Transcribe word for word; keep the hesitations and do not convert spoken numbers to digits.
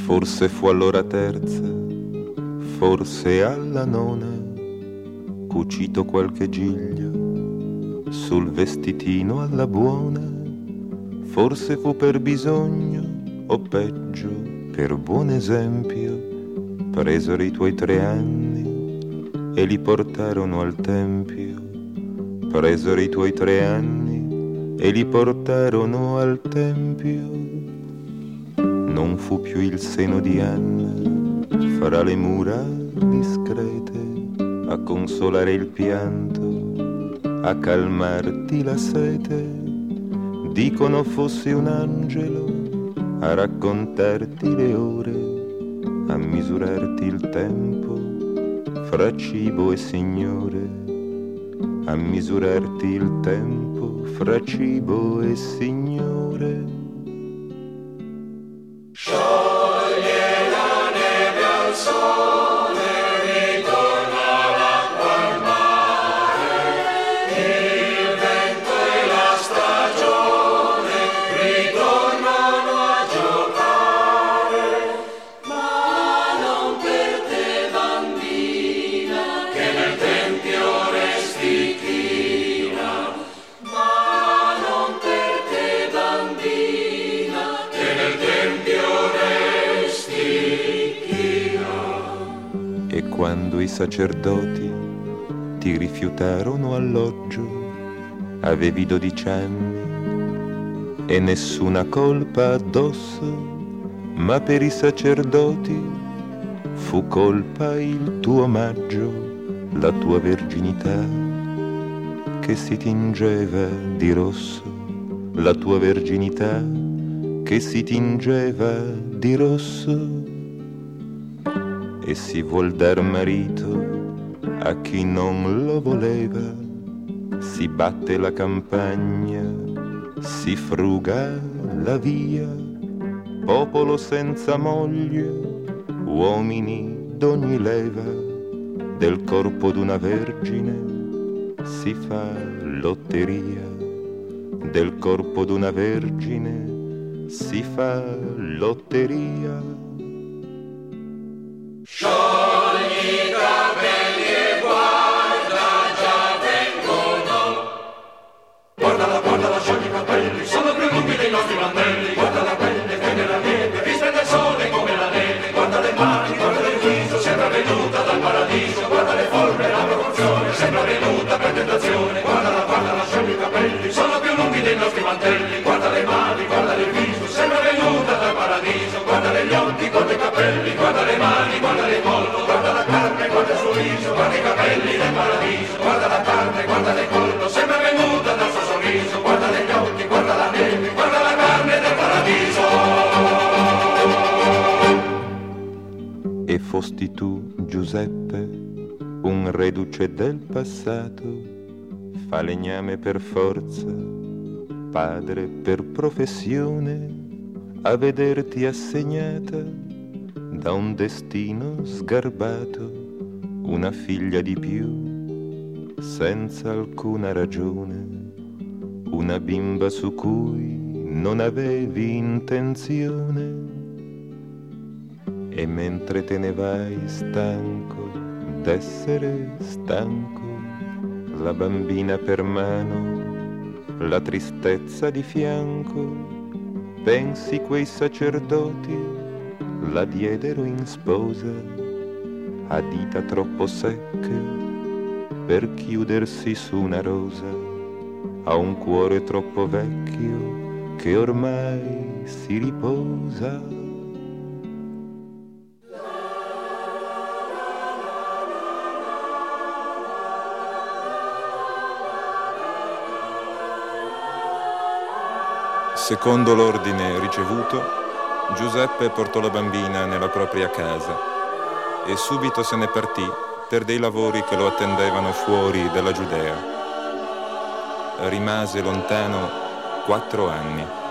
Forse fu all'ora terza, forse alla nona, cucito qualche giglio sul vestitino alla buona. Forse fu per bisogno o peggio per buon esempio, presero i tuoi tre anni e li portarono al tempio. Presero i tuoi tre anni e li portarono al tempio. Non fu più il seno di Anna fra le mura discrete a consolare il pianto, a calmarti la sete. Dicono fossi un angelo a raccontarti le ore, a misurarti il tempo fra cibo e signore, a misurarti il tempo fra cibo e signore. Scioglie la neve al sole, ritorna l'acqua al mare, il vento e la stagione ritornano a giocare, ma non per te bambina, che nel tempio resti china, ma non per te bambina, che nel tempio E quando i sacerdoti ti rifiutarono alloggio, avevi dodici anni e nessuna colpa addosso, ma per i sacerdoti fu colpa il tuo omaggio, la tua verginità che si tingeva di rosso, la tua verginità che si tingeva di rosso. E si vuol dar marito a chi non lo voleva, si batte la campagna, si fruga la via, popolo senza moglie, uomini d'ogni leva, del corpo d'una vergine si fa lotteria, del corpo d'una vergine si fa lotteria. Sciogli i capelli e guarda, già vengono. Guardala, guardala, sciogli i capelli, sono più lunghi dei nostri mantelli. Guarda la pelle che nella neve, vista del sole come la neve. Guarda le mani, guarda il viso, sembra venuta dal paradiso. Guarda le forme, la proporzione, sembra venuta per tentazione. Guardala, guardala, sciogli i capelli, sono più lunghi dei nostri mantelli. Guarda le mani, guarda il viso, sembra venuta dal paradiso. Guarda gli occhi, guarda i capelli, guarda le mani, guarda il collo, guarda la carne, guarda il suo viso, guarda i capelli del paradiso, guarda la carne, guarda il collo, sembra venuta dal suo sorriso, guarda gli occhi, guarda la neve, guarda la carne del paradiso. E fosti tu, Giuseppe, un reduce del passato, falegname per forza, padre per professione, a vederti assegnata da un destino sgarbato, una figlia di più, senza alcuna ragione, una bimba su cui non avevi intenzione. E mentre te ne vai stanco d'essere stanco, la bambina per mano, la tristezza di fianco, pensi quei sacerdoti la diedero in sposa a dita troppo secche per chiudersi su una rosa, a un cuore troppo vecchio che ormai si riposa. Secondo l'ordine ricevuto, Giuseppe portò la bambina nella propria casa e subito se ne partì per dei lavori che lo attendevano fuori dalla Giudea. Rimase lontano quattro anni.